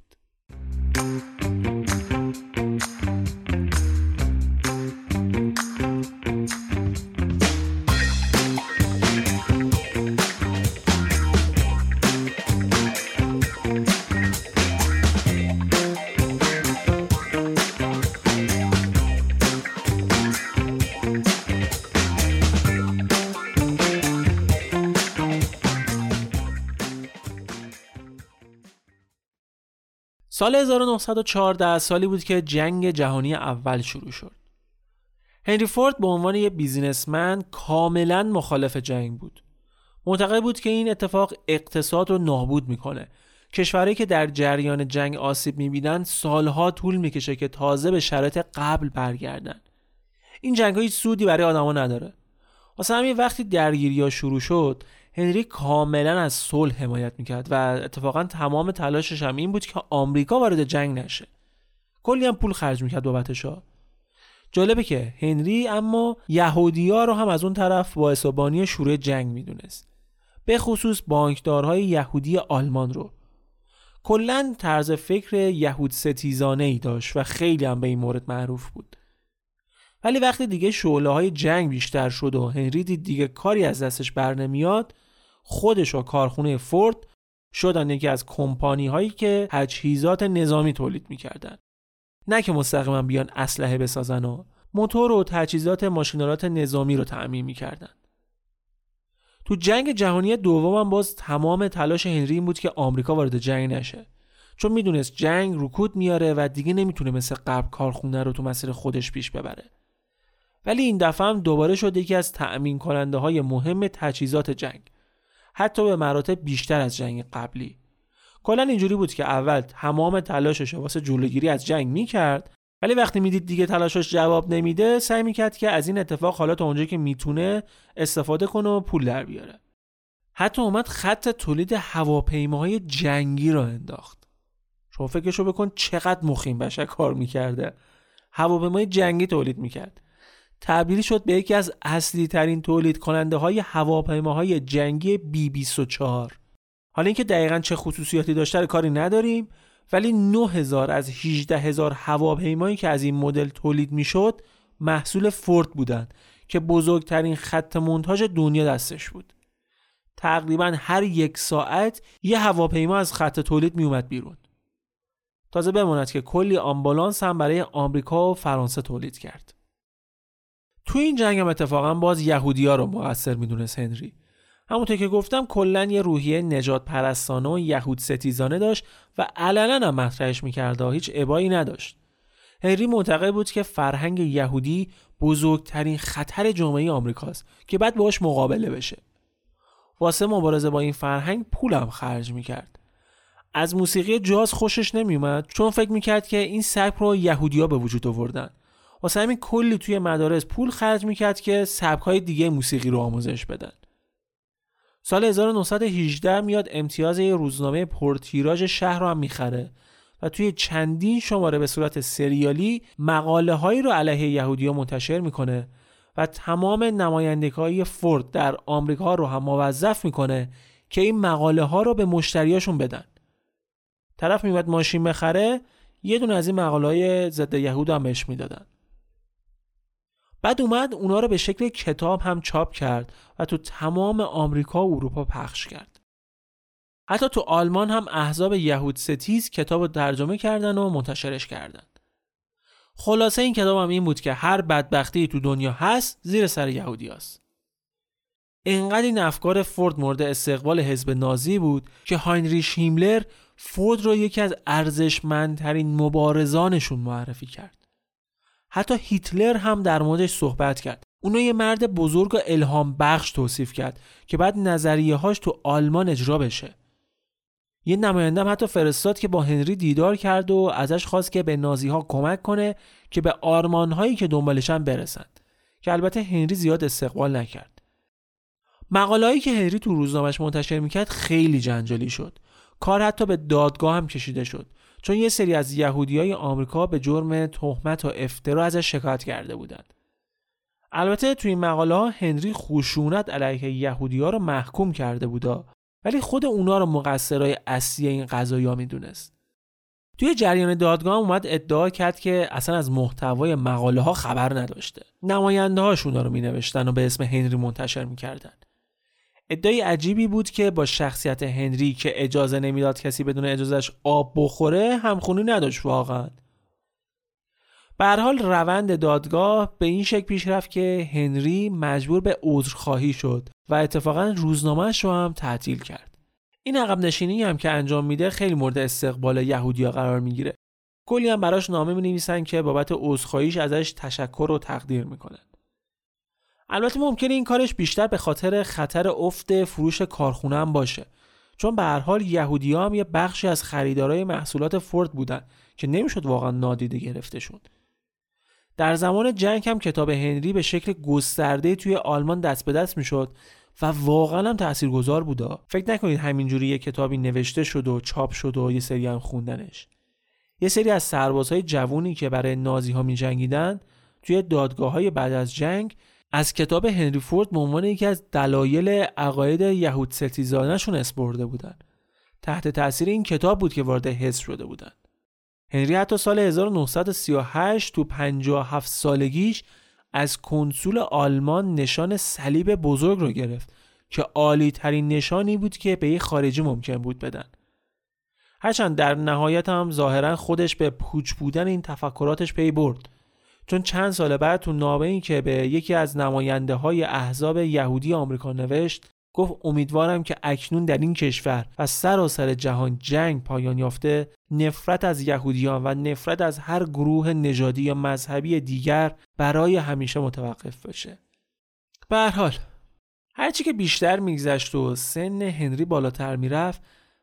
Speaker 1: سال هزار و نهصد و چهارده سالی بود که جنگ جهانی اول شروع شد. هنری فورد به عنوان یک بیزینسمن کاملا مخالف جنگ بود. معتقد بود که این اتفاق اقتصاد رو نابود میکنه. کشورهایی که در جریان جنگ آسیب میبینن سالها طول میکشه که تازه به شرایط قبل برگردن. این جنگ هیچ سودی برای آدما نداره. واسه همین وقتی درگیری‌ها شروع شد، هنری کاملا از صلح حمایت میکرد و اتفاقا تمام تلاشش هم این بود که آمریکا وارد جنگ نشه. کلی هم پول خرج میکرد بابتشا. جالبه که هنری اما یهودی‌ها رو هم از اون طرف باعث و بانی شروع جنگ میدونست، به خصوص بانکدارهای یهودی آلمان رو. کلا طرز فکر یهود ستیزانه‌ای داشت و خیلی هم به این مورد معروف بود. ولی وقتی دیگه شعله‌های جنگ بیشتر شد و هنری دید دیگه کاری از دستش بر نمیاد، خودش و کارخونه فورد شدن یکی از کمپانی‌هایی که تجهیزات نظامی تولید می‌کردن. نه که مستقیما بیان اسلحه بسازن و موتور و تجهیزات ماشینالات نظامی رو تأمین می‌کردن. تو جنگ جهانی دوم هم باز تمام تلاش هنری این بود که آمریکا وارد جنگ نشه، چون میدونست جنگ رکود میاره و دیگه نمیتونه مثل قبل کارخونه رو تو مسیر خودش پیش ببره. ولی این دفعه هم دوباره شد یکی از تأمین کننده های مهم تجهیزات جنگ، حتی به مراتب بیشتر از جنگ قبلی. کلا اینجوری بود که اول تمام تلاشش واسه جلوگیری از جنگ میکرد، ولی وقتی میدید دیگه تلاشش جواب نمیده، سعی میکرد که از این اتفاق حالا تا اونجایی که میتونه استفاده کنه و پول در بیاره. حتی اومد خط تولید هواپیماهای جنگی رو انداخت. شما فکرشو بکن چقدر مخیم بشه کار میکرده. هواپیمای جنگی تولید میکرد. تبدیل شد به یکی از اصلی ترین تولید کننده های هواپیماهای جنگی بی بیست و چهار. حالا اینکه دقیقاً چه خصوصیاتی داشته رو کاری نداریم، ولی نه هزار از هجده هزار هواپیمایی که از این مدل تولید میشد محصول فورد بودن که بزرگترین خط مونتاژ دنیا دستش بود. تقریباً هر یک ساعت یه هواپیما از خط تولید می اومد بیرون. تازه بماند که کلی آمبولانس هم برای آمریکا و فرانسه تولید کرد. توی این جنگ هم اتفاقا باز یهودی‌ها رو مقصر میدونست هنری. همونطور که گفتم کلاً یه روحیه نجات پرستانه و یهود ستیزانه داشت و علنا هم مطرحش می‌کرد و هیچ ابایی نداشت. هنری معتقد بود که فرهنگ یهودی بزرگترین خطر جامعه آمریکاست که بعد باهاش مقابله بشه. واسه مبارزه با این فرهنگ پولم خرج می‌کرد. از موسیقی جاز خوشش نمیومد چون فکر می‌کرد که این سبک رو یهودی‌ها به وجود آوردن. واسه همین کلی توی مدارس پول خرج می‌کرد که سبک‌های دیگه موسیقی رو آموزش بدن. سال هزار و نهصد و هجده میاد امتیاز یه روزنامه پرتیراژ شهر رو هم میخره و توی چندین شماره به صورت سریالی مقاله هایی رو علیه یهودی‌ها منتشر میکنه و تمام نمایندگان فورد در آمریکا رو هم موظف میکنه که این مقاله ها رو به مشتریاشون بدن. طرف میاد ماشین بخره، یه دونه از این مقاله های ضد یهود هم بهش میدادن. بعد اومد اونا رو به شکل کتاب هم چاپ کرد و تو تمام آمریکا و اروپا پخش کرد. حتی تو آلمان هم احزاب یهود ستیز کتاب رو ترجمه کردن و منتشرش کردن. خلاصه این کتاب هم این بود که هر بدبختی تو دنیا هست زیر سر یهودی هست. اینقدر این افکار فورد مورد استقبال حزب نازی بود که هاینریش هیملر فورد رو یکی از ارزشمندترین مبارزانشون معرفی کرد. حتی هیتلر هم در موردش صحبت کرد. اونو یه مرد بزرگ و الهام بخش توصیف کرد که بعد نظریه هاش تو آلمان اجرا بشه. یه نماینده هم حتی فرستاد که با هنری دیدار کرد و ازش خواست که به نازی ها کمک کنه که به آرمان هایی که دنبالشن برسن، که البته هنری زیاد استقبال نکرد. مقاله هایی که هنری تو روزنامه‌اش منتشر میکرد خیلی جنجالی شد. کار حتی به دادگاه هم کشیده شد، چون یه سری از یهودیای آمریکا به جرم تهمت و افترا ازش شکایت کرده بودند. البته توی این مقاله ها هنری خشونت علیه یهودی‌ها رو محکوم کرده بودا، ولی خود اونا رو مقصرای اصلی این قضایا میدونست. توی جریان دادگاه اومد ادعا کرد که اصلا از محتوای مقاله ها خبر نداشته. نماینده هاش اونا رو مینوشتن و به اسم هنری منتشر میکردن. ادعای عجیبی بود که با شخصیت هنری که اجازه نمیداد کسی بدون اجازهش آب بخوره همخونی نداشت واقعا. به هر حال روند دادگاه به این شکل پیش رفت که هنری مجبور به عذرخواهی شد و اتفاقا روزنامه‌اش رو هم تعطیل کرد. این عقب نشینی هم که انجام میده خیلی مورد استقبال یهودی‌ها قرار میگیره. کلی هم براش نامه می‌نویسن که بابت عذرخواهیش ازش تشکر و تقدیر میکنن. البته ممکنه این کارش بیشتر به خاطر خطر افت فروش کارخونه هم باشه، چون به هر حال یهودی‌ها هم یه بخشی از خریدارای محصولات فورد بودن که نمیشد واقعا نادیده گرفتهشون. در زمان جنگ هم کتاب هنری به شکل گسترده توی آلمان دست به دست میشد و واقعا هم تاثیرگذار بوده. فکر نکنید همینجوری یه کتابی نوشته شد و چاپ شد و یه سری هم خوندنش. یه سری از سربازهای جوونی که برای نازی‌ها می‌جنگیدن توی دادگاه‌های بعد از جنگ از کتاب هنری فورد به عنوان یکی از دلایل عقاید یهود ستیزانه‌شون اسپرده بودن. تحت تاثیر این کتاب بود که وارد حزب شده بودن. هنری حتی سال هزار و نهصد و سی و هشت تو پنجاه و هفت سالگیش از کنسول آلمان نشان صلیب بزرگ رو گرفت که عالی ترین نشانی بود که به یک خارجی ممکن بود بدن. هرچند در نهایت هم ظاهرا خودش به پوچ بودن این تفکراتش پی برد، چون چند سال بعد تو نامه‌ای که به یکی از نماینده های احزاب یهودی آمریکا نوشت گفت امیدوارم که اکنون در این کشور و سراسر جهان جنگ پایان یافته نفرت از یهودیان و نفرت از هر گروه نژادی یا مذهبی دیگر برای همیشه متوقف بشه. به هر حال هرچی که بیشتر میگذشت و سن هنری بالاتر میرفت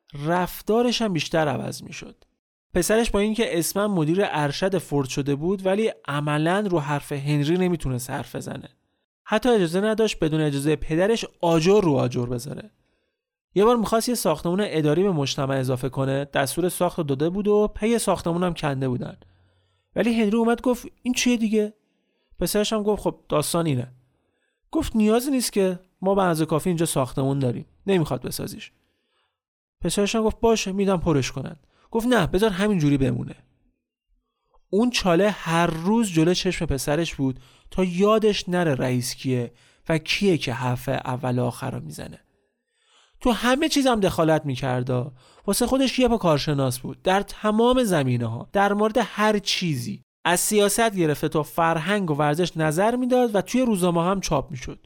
Speaker 1: رفتارش هم بیشتر عوض میشد. پسرش با اینکه اسماً مدیر ارشد فورد شده بود ولی عملاً رو حرف هنری نمیتونست حرف بزنه. حتی اجازه نداشت بدون اجازه پدرش آجر رو آجر بذاره. یه بار می‌خواست یه ساختمون اداری به مجتمع اضافه کنه، دستور ساخت داده بود و پی ساختمون هم کنده بودن. ولی هنری اومد گفت این چیه دیگه؟ پسرش هم گفت خب داستان اینه. گفت نیازی نیست که ما به اندازه کافی اینجا ساختمون داریم. نمیخواد بسازیش. پسرش هم گفت باشه میدم پرش کنن. گفت نه بذار همین جوری بمونه. اون چاله هر روز جلوی چشم پسرش بود تا یادش نره رئیس کیه و کیه که حرف اول و آخر رو میزنه. تو همه چیزم دخالت می‌کرد. واسه خودش یه پا کارشناس بود در تمام زمینه‌ها، در مورد هر چیزی، از سیاست گرفته تا فرهنگ و ورزش نظر میداد و توی روزنامه هم چاپ میشد.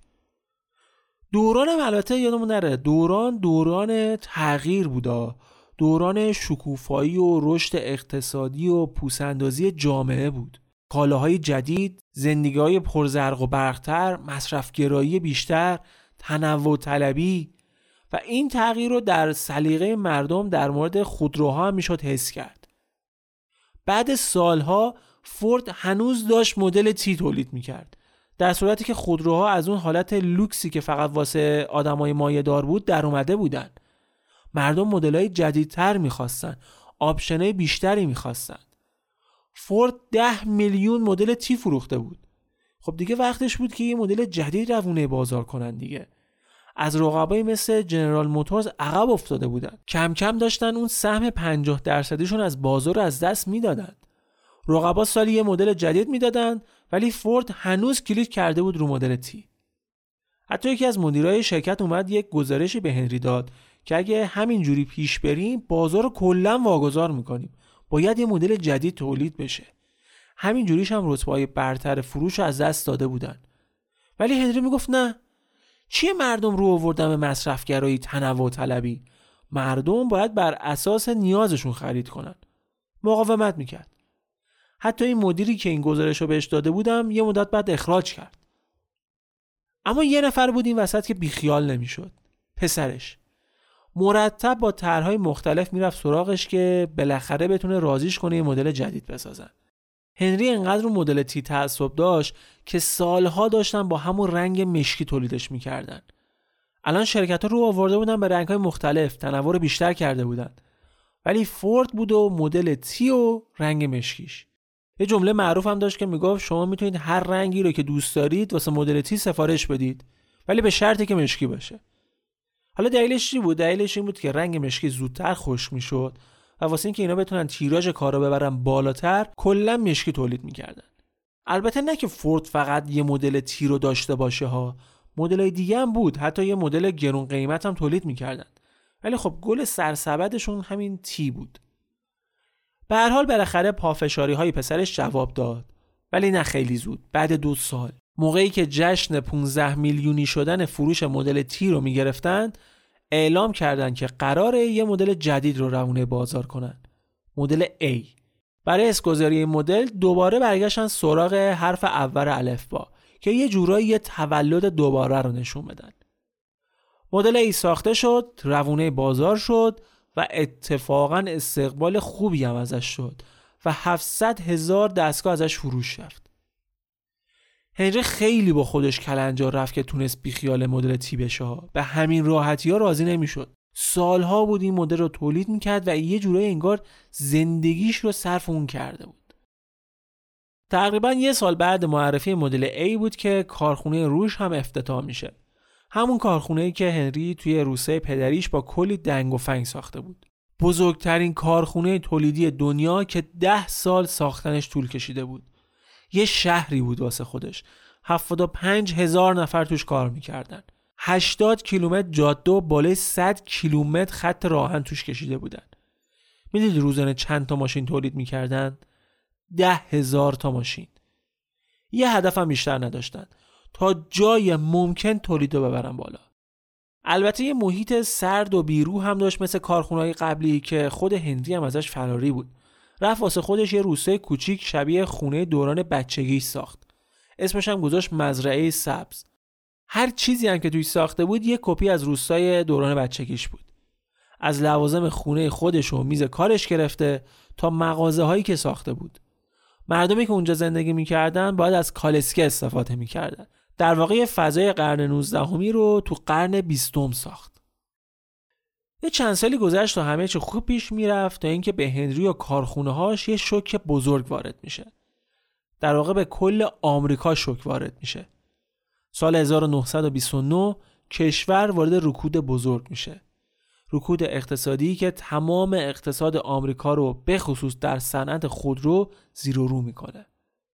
Speaker 1: دورانم البته یادمون نره، دوران دوران تغییر بودا، دوران شکوفایی و رشد اقتصادی و پوسندازی جامعه بود. کالاهای جدید، زندگی‌های پرزرق و برق‌تر، مصرفگرایی بیشتر، تنوع طلبی و این تغییر رو در سلیقه مردم در مورد خودروها هم میشد حس کرد. بعد سالها فورد هنوز داشت مدل تی تولید میکرد، در صورتی که خودروها از اون حالت لوکسی که فقط واسه آدمای مایه‌دار بود در اومده بودن. مردم مدل‌های جدیدتر میخواستن، آپشن‌های بیشتری میخواستن. فورد ده میلیون مدل تی فروخته بود. خب دیگه وقتش بود که یه مدل جدید روونه بازار کنن دیگه. از رقبای مثل جنرال موتورز عقب افتاده بودن. کم کم داشتن اون سهم پنجاه درصدیشون از بازار رو از دست میدادن. رقبا سالی یه مدل جدید میدادن ولی فورد هنوز کلیک کرده بود رو مدل تی. حتی یکی از مدیرای شرکت اومد یک گزارشی به هنری داد که اگه همینجوری پیش بریم بازار رو کلاً واگذار میکنیم. باید یه مدل جدید تولید بشه. همینجوریش هم رتبه‌های برتر فروش رو از دست داده بودن. ولی هنری میگفت نه. چیه مردم رو آوردن به مصرفگرایی، تنوع طلبی؟ مردم باید بر اساس نیازشون خرید کنن. مقاومت میکرد. حتی این مدیری که این گزارش رو بهش داده بودم یه مدت بعد اخراج کرد. اما یه نفر بود این وسط که بیخیال نمیشد. پسرش. مرتب با طرح‌های مختلف میرفت سراغش که بالاخره بتونه راضیش کنه یه مدل جدید بسازن. هنری انقدر رو مدل تی تعصب داشت که سالها داشتن با همون رنگ مشکی تولیدش میکردن. الان شرکت‌ها رو آورده بودن به رنگ‌های مختلف، تنوع رو بیشتر کرده بودن. ولی فورد بود و مدل تی و رنگ مشکیش. یه جمله معروف هم داشت که میگفت شما میتونید هر رنگی رو که دوست دارید واسه مدل تی سفارش بدید، ولی به شرطی که مشکی باشه. حالا دلیلش چی بود؟ دلیلش این بود که رنگ مشکی زودتر خشک میشد و واسه اینکه اینا بتونن تیراژ کارو ببرن بالاتر کلا مشکی تولید میکردن. البته نه که فورد فقط یه مدل تی رو داشته باشه ها، مدلای دیگه هم بود، حتی یه مدل گرون قیمت هم تولید میکردن. ولی خب گل سرسبدشون همین تی بود. به هر حال بالاخره پافشاری های پسرش جواب داد، ولی نه خیلی زود. بعد دو سال موقعی که جشن پانزده میلیونی شدن فروش مدل تی رو میگرفتن، اعلام کردن که قراره یه مدل جدید رو روونه بازار کنن، مدل A. برای اسمگذاری این مدل دوباره برگشتن سراغ حرف اول الفبا که یه جورایی یه تولد دوباره رو نشون بدن. مدل A ساخته شد، روونه بازار شد و اتفاقا استقبال خوبی هم ازش شد و هفتصد هزار دستگاه ازش فروش رفت. هنری خیلی با خودش کلنجار رفت که تونست بیخیال مدل تی بشه. به همین راحتی ها راضی نمیشد. سالها بود این مدل رو تولید میکرد و یه جورایی انگار زندگیش رو صرف اون کرده بود. تقریبا یه سال بعد معرفی مدل A بود که کارخونه روش هم افتتاح میشه. همون کارخونه‌ای که هنری توی روسیه پدریش با کلی دنگ و فنگ ساخته بود. بزرگترین کارخونه تولیدی دنیا که ده سال ساختنش طول کشیده بود. یه شهری بود واسه خودش. هفتاد و پنج هزار نفر توش کار میکردن. هشتاد کیلومتر جاده و بالای صد کیلومتر خط راهن توش کشیده بودن. میدید روزانه چند تا ماشین تولید میکردن؟ ده هزار تا ماشین. یه هدف هم بیشتر نداشتن، تا جای ممکن تولید رو ببرن بالا. البته یه محیط سرد و بیرو هم داشت مثل کارخونه‌های قبلی که خود هنری هم ازش فراری بود. رفت واسه خودش یه روستای کوچیک شبیه خونه دوران بچگیش ساخت. اسمش هم گذاشت مزرعه سبز. هر چیزی هم که توش ساخته بود یه کپی از روستای دوران بچگیش بود. از لوازم خونه خودش و میز کارش گرفته تا مغازه هایی که ساخته بود. مردمی که اونجا زندگی میکردن باید از کالسکه استفاده میکردن. در واقع فضای قرن نوزدهمی رو تو قرن بیستم ساخت. یه چند سالی گذشت تا همه چی خوب پیش میرفت تا اینکه به هنری و کارخونه‌هاش یه شوک بزرگ وارد میشه. در واقع به کل آمریکا شوک وارد میشه. سال هزار و نهصد و بیست و نه کشور وارد رکود بزرگ میشه. رکود اقتصادی که تمام اقتصاد آمریکا رو به خصوص در صنعت خودرو زیر و رو میکنه.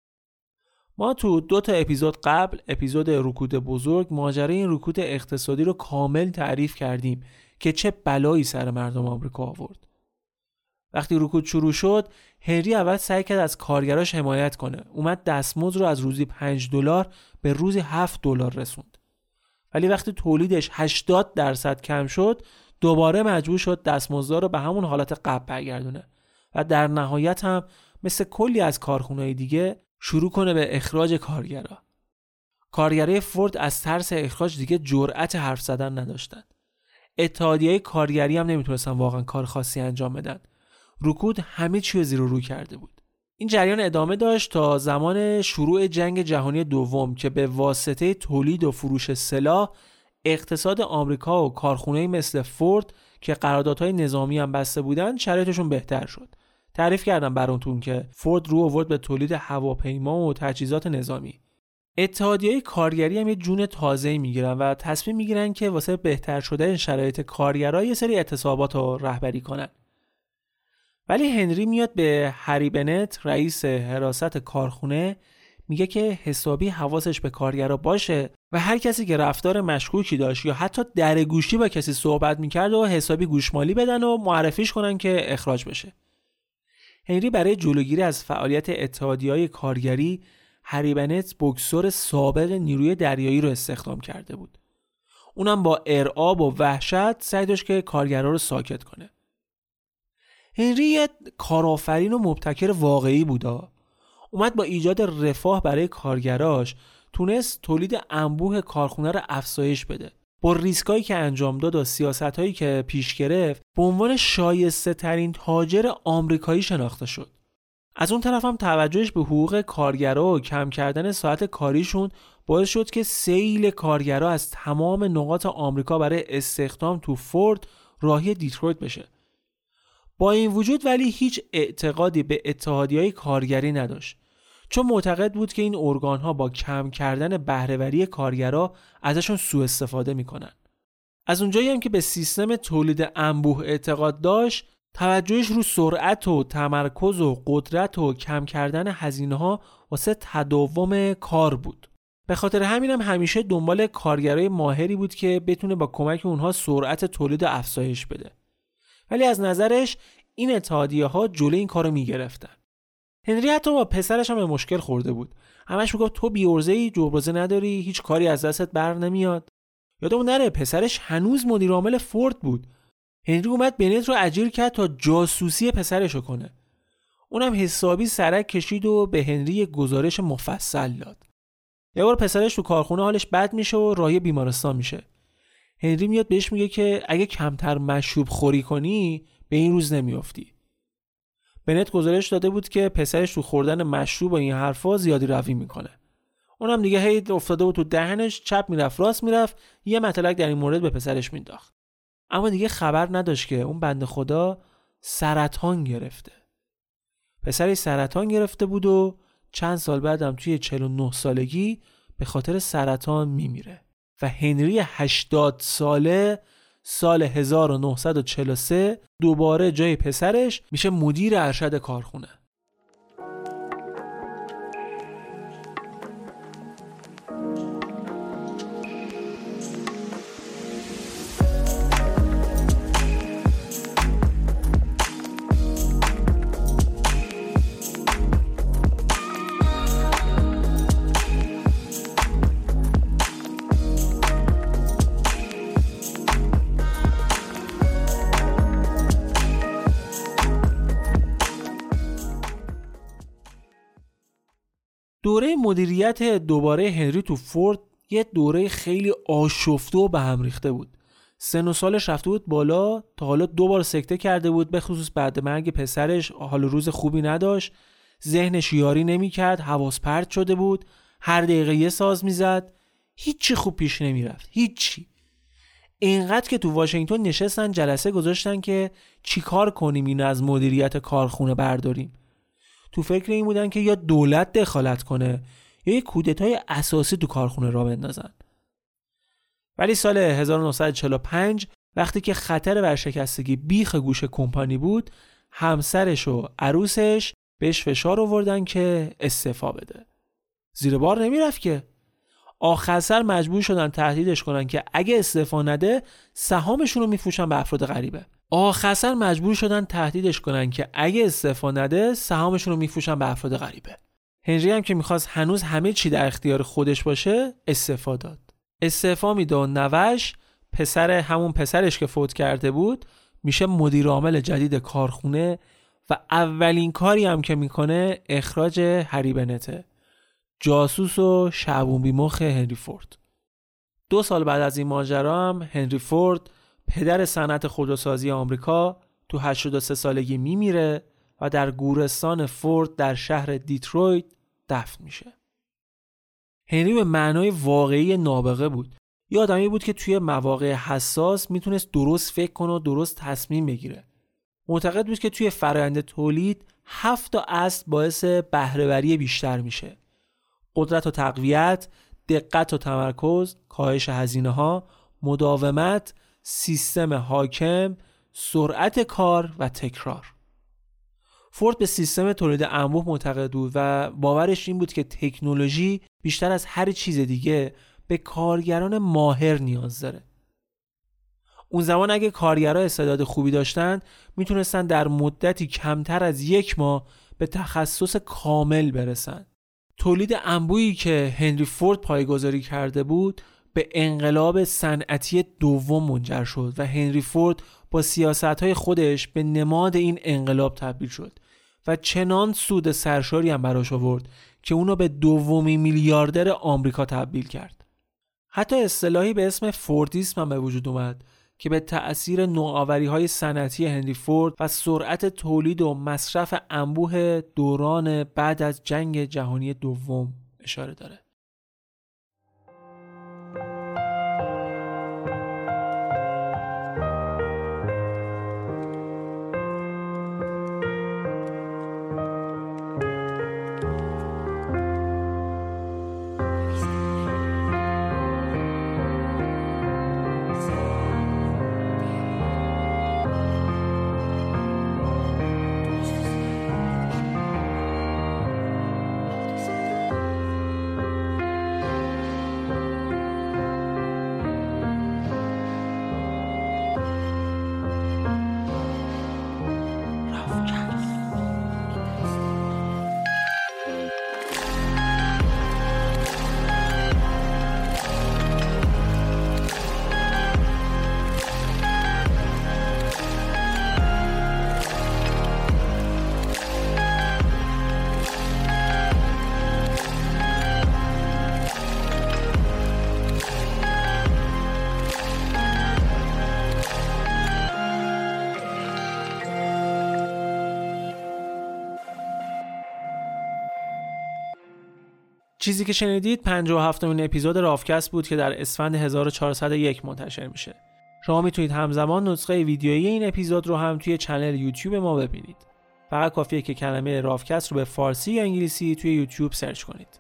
Speaker 1: ما تو دو تا اپیزود قبل، اپیزود رکود بزرگ، ماجرای این رکود اقتصادی رو کامل تعریف کردیم که چه بلایی سر مردم آمریکا آورد. وقتی رکود شروع شد، هنری اول سعی کرد از کارگراش حمایت کنه. اومد دستمزد رو از روزی پنج دلار به روزی هفت دلار رسوند. ولی وقتی تولیدش هشتاد درصد کم شد، دوباره مجبور شد دستمزدها رو به همون حالت قبل برگردونه و در نهایت هم مثل کلی از کارخونه‌های دیگه شروع کنه به اخراج کارگرا. کارگرای فورد از ترس اخراج دیگه جرأت حرف زدن نداشتن. اتحادیه‌های کارگری هم نمیتونستن واقعا کار خاصی انجام بدن. رکود همه چی رو زیر و رو کرده بود. این جریان ادامه داشت تا زمان شروع جنگ جهانی دوم که به واسطه تولید و فروش سلاح اقتصاد آمریکا و کارخونه‌ای مثل فورد که قراردادهای نظامی هم بسته بودن شرایطشون بهتر شد. تعریف کردم براتون که فورد رو آورد به تولید هواپیما و تجهیزات نظامی. اتحادیه‌های کارگری هم یه جون تازه‌ای میگیرن و تصمیم میگیرن که واسه بهتر شدن شرایط کارگرا یه سری اعتصابات رو رهبری کنن. ولی هنری میاد به هری بنت، رئیس حراست کارخونه، میگه که حسابی حواسش به کارگرا باشه و هر کسی که رفتار مشکوکی داشت یا حتی درگوشی با کسی صحبت میکرد و حسابی گوشمالی بدن و معرفیش کنن که اخراج بشه. هنری برای جلوگیری از فعالیت اتحادیه‌های کارگری، هری بنت بوکسور سابق نیروی دریایی رو استخدام کرده بود. اونم با ارعاب و وحشت سعی داشت که کارگرا رو ساکت کنه. هنری یه کارآفرین و مبتکر واقعی بودا. اومد با ایجاد رفاه برای کارگراش تونست تولید انبوه کارخونه رو افزایش بده. با ریسکایی که انجام داد و سیاستایی که پیش گرفت به عنوان شایسته ترین تاجر آمریکایی شناخته شد. از اون طرف هم توجهش به حقوق کارگرا و کم کردن ساعت کاریشون باعث شد که سیل کارگرا از تمام نقاط آمریکا برای استخدام تو فورد راهی دیترویت بشه. با این وجود ولی هیچ اعتقادی به اتحادیه‌های کارگری نداشت، چون معتقد بود که این ارگان‌ها با کم کردن بهره‌وری کارگرا ازشون سوء استفاده میکنن. از اونجایی هم که به سیستم تولید انبوه اعتقاد داشت، توجهش رو سرعت و تمرکز و قدرت و کم کردن هزینه‌ها واسه تداوم کار بود. به خاطر همین هم همیشه دنبال کارگرای ماهری بود که بتونه با کمک اونها سرعت تولید افزایش بده. ولی از نظرش این اتحادیه‌ها جلوی این کارو میگرفتن. هنری حتی با پسرش هم به مشکل خورده بود. همش میگفت تو بی‌عرضه‌ای، جبرازه نداری، هیچ کاری از دستت بر نمیاد. یادمون نره پسرش هنوز مدیر عامل فورد بود. هنری اومد بنت رو اجیر کرد تا جاسوسی پسرشو کنه. اونم حسابی سرک کشید و به هنری گزارش مفصل داد. یه بار پسرش تو کارخونه حالش بد میشه و راهی بیمارستان میشه. هنری میاد بهش میگه که اگه کمتر مشروب خوری کنی به این روز نمیافتی. بنت گزارش داده بود که پسرش تو خوردن مشروب و این حرفا زیادی روی میکنه. اونم دیگه هی افتاده بود تو دهنش، چپ میرفت راست میرفت، یه مطلق در این مورد به پسرش مینداخت. اما دیگه خبر نداشت که اون بنده خدا سرطان گرفته. پسرش سرطان گرفته بود و چند سال بعدم توی چهل و نه سالگی به خاطر سرطان میمیره. و هنری هشتاد ساله سال هزار و نهصد و چهل و سه دوباره جای پسرش میشه مدیر ارشد کارخونه. دوره مدیریت دوباره هنری تو فورد یه دوره خیلی آشفته و به هم ریخته بود. سن و سالش رفته بود بالا، تا حالا دو بار سکته کرده بود، به خصوص بعد مرگ پسرش حال روز خوبی نداشت، ذهنش یاری نمی‌کرد، حواس پرت شده بود، هر دقیقه یه ساز میزد، هیچی خوب پیش نمیرفت، هیچی. اینقدر که تو واشنگتن نشستن جلسه گذاشتن که چیکار کنیم اینو از مدیریت کارخونه برداریم. تو فکر این بودن که یا دولت دخالت کنه یا یک کودتای اساسی تو کارخونه را بندازن. ولی سال هزار و نهصد و چهل و پنج وقتی که خطر ورشکستگی بیخ گوش کمپانی بود، همسرش و عروسش بهش فشار آوردن که استعفا بده. زیر بار نمیرفت که. آخر سر مجبور شدن تهدیدش کنن که اگه استعفا نده سهامشون رو میفروشن به افراد غریبه. آخر سر مجبور شدن تهدیدش کنن که اگه استعفا نده سهامشون رو میفروشن به افراد غریبه. هنری هم که میخواست هنوز همه چی در اختیار خودش باشه استعفا داد. استعفا میده و نوش، پسر همون پسرش که فوت کرده بود، میشه مدیر عامل جدید کارخونه و اولین کاری هم که میکنه اخراج هری بنته، جاسوس و شعبون بیمخ هنری فورد. دو سال بعد از این ماجرا هم هنری فورد، پدر صنعت خودروسازی آمریکا، تو هشتاد و سه سالگی میمیره و در گورستان فورد در شهر دیترویت دفن میشه. هنری به معنای واقعی نابغه بود. یه آدمی بود که توی مواقع حساس میتونست درست فکر کنه و درست تصمیم بگیره. معتقد بود که توی فرآیند تولید هفت تا اصل باعث بهره‌وری بیشتر میشه: قدرت و تقویت، دقت و تمرکز، کاهش هزینه‌ها، مداومت، سیستم حاکم، سرعت کار و تکرار. فورد به سیستم تولید انبوه معتقد بود و باورش این بود که تکنولوژی بیشتر از هر چیز دیگه به کارگران ماهر نیاز داره. اون زمان اگه کارگرها استعداد خوبی داشتن میتونستن در مدتی کمتر از یک ماه به تخصص کامل برسن. تولید انبویی که هنری فورد پایه‌گذاری کرده بود به انقلاب صنعتی دوم منجر شد و هنری فورد با سیاست‌های خودش به نماد این انقلاب تبدیل شد و چنان سود سرشاری هم براش آورد که اونو به دومین میلیاردر آمریکا تبدیل کرد. حتی اصطلاحی به اسم فوردیسم هم به وجود اومد که به تأثیر نوآوری‌های صنعتی هنری فورد و سرعت تولید و مصرف انبوه دوران بعد از جنگ جهانی دوم اشاره داره. چیزی که شنیدید پنجاه و هفتمین اپیزود رافکست بود که در اسفند هزار و چهارصد و یک منتشر میشه. شما میتونید همزمان نسخه ویدیویی این اپیزود رو هم توی کانال یوتیوب ما ببینید. فقط کافیه که کلمه رافکست رو به فارسی یا انگلیسی توی یوتیوب سرچ کنید.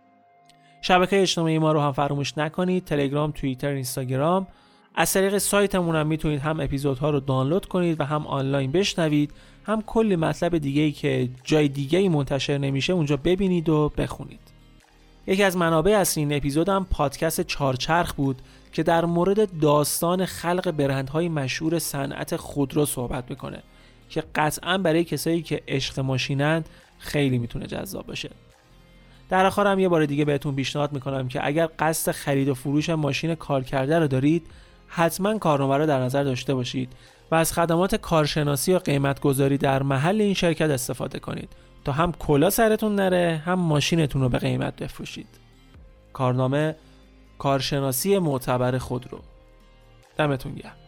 Speaker 1: شبکه اجتماعی ما رو هم فراموش نکنید: تلگرام، توییتر، اینستاگرام. از طریق سایتمون هم میتونید هم اپیزودها رو دانلود کنید و هم آنلاین بشنوید، هم کلی مطلب دیگه‌ای که جای دیگه‌ای منتشر نمیشه اونجا ببینید و بخونید. یکی از منابع اصلی این اپیزود هم پادکست چارچرخ بود که در مورد داستان خلق برندهای مشهور صنعت خودرو صحبت میکنه که قطعاً برای کسایی که عشق ماشینن خیلی میتونه جذاب باشه. در آخر هم یه بار دیگه بهتون پیشنهاد میکنم که اگر قصد خرید و فروش ماشین کارکرده رو دارید، حتما کارنامه رو در نظر داشته باشید و از خدمات کارشناسی و قیمت‌گذاری در محل این شرکت استفاده کنید تا هم کلا سرتون نره، هم ماشینتون رو به قیمت بفروشید. کارنامه کارشناسی معتبر خودرو. دمتون گرم.